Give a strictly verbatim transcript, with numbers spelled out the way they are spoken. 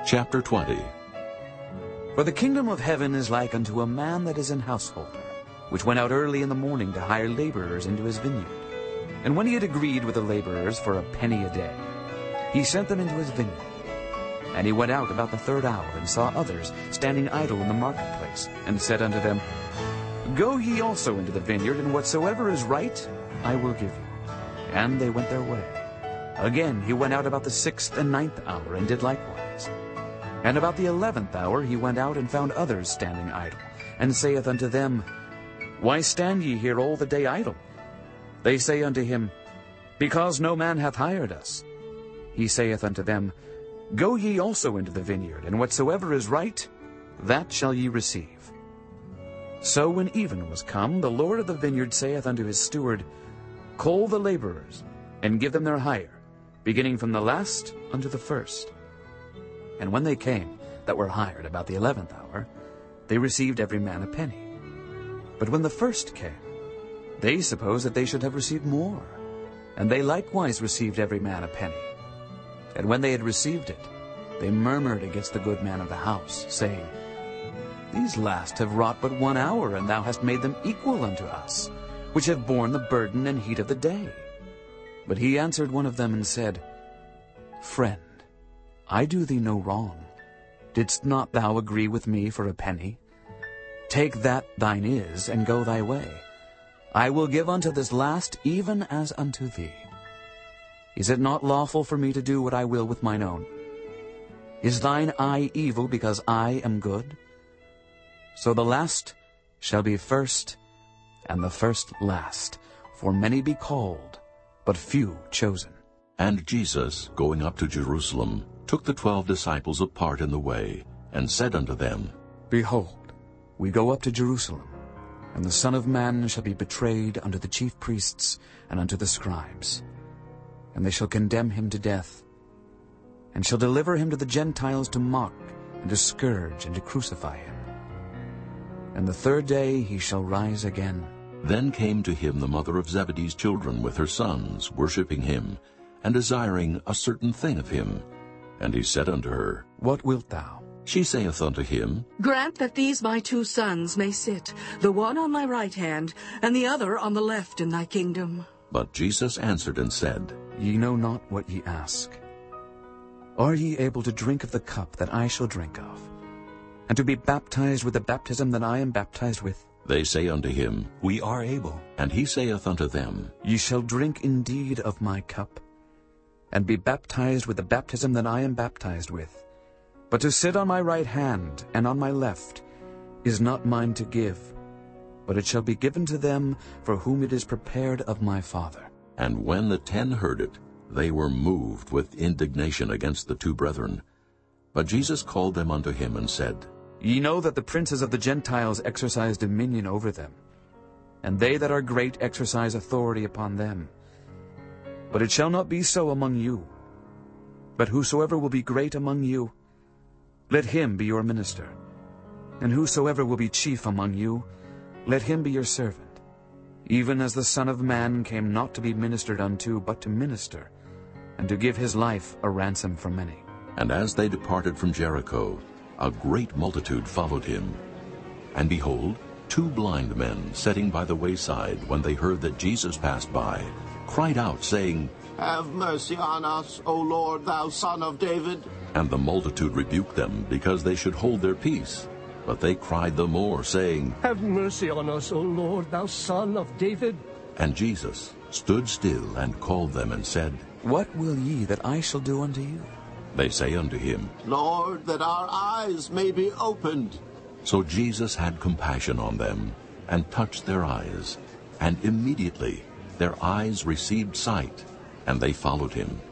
Chapter twenty. For the kingdom of heaven is like unto a man that is an householder, which went out early in the morning to hire laborers into his vineyard. And when he had agreed with the laborers for a penny a day, he sent them into his vineyard. And he went out about the third hour, and saw others standing idle in the marketplace, and said unto them, Go ye also into the vineyard, and whatsoever is right I will give you. And they went their way. Again he went out about the sixth and ninth hour, and did likewise. And about the eleventh hour he went out, and found others standing idle, and saith unto them, Why stand ye here all the day idle? They say unto him, Because no man hath hired us. He saith unto them, Go ye also into the vineyard, and whatsoever is right, that shall ye receive. So when even was come, the Lord of the vineyard saith unto his steward, Call the laborers, and give them their hire, beginning from the last unto the first. And when they came, that were hired about the eleventh hour, they received every man a penny. But when the first came, they supposed that they should have received more, and they likewise received every man a penny. And when they had received it, they murmured against the good man of the house, saying, These last have wrought but one hour, and thou hast made them equal unto us, which have borne the burden and heat of the day. But he answered one of them and said, Friend, I do thee no wrong. Didst not thou agree with me for a penny? Take that thine is, and go thy way. I will give unto this last even as unto thee. Is it not lawful for me to do what I will with mine own? Is thine eye evil because I am good? So the last shall be first, and the first last. For many be called, but few chosen. And Jesus, going up to Jerusalem, took the twelve disciples apart in the way, and said unto them, Behold, we go up to Jerusalem, and the Son of Man shall be betrayed unto the chief priests and unto the scribes. And they shall condemn him to death, and shall deliver him to the Gentiles to mock, and to scourge, and to crucify him. And the third day he shall rise again. Then came to him the mother of Zebedee's children with her sons, worshipping him, and desiring a certain thing of him. And he said unto her, What wilt thou? She saith unto him, Grant that these my two sons may sit, the one on my right hand, and the other on the left in thy kingdom. But Jesus answered and said, Ye know not what ye ask. Are ye able to drink of the cup that I shall drink of, and to be baptized with the baptism that I am baptized with? They say unto him, We are able. And he saith unto them, Ye shall drink indeed of my cup, and be baptized with the baptism that I am baptized with. But to sit on my right hand and on my left is not mine to give, but it shall be given to them for whom it is prepared of my Father. And when the ten heard it, they were moved with indignation against the two brethren. But Jesus called them unto him and said, Ye know that the princes of the Gentiles exercise dominion over them, and they that are great exercise authority upon them. But it shall not be so among you. But whosoever will be great among you, let him be your minister. And whosoever will be chief among you, let him be your servant. Even as the Son of Man came not to be ministered unto, but to minister, and to give his life a ransom for many. And as they departed from Jericho, a great multitude followed him. And behold, two blind men sitting by the wayside, when they heard that Jesus passed by, cried out, saying, Have mercy on us, O Lord, thou Son of David. And the multitude rebuked them, because they should hold their peace. But they cried the more, saying, Have mercy on us, O Lord, thou Son of David. And Jesus stood still and called them and said, What will ye that I shall do unto you? They say unto him, Lord, that our eyes may be opened. So Jesus had compassion on them, and touched their eyes. And immediately their eyes received sight, and they followed him.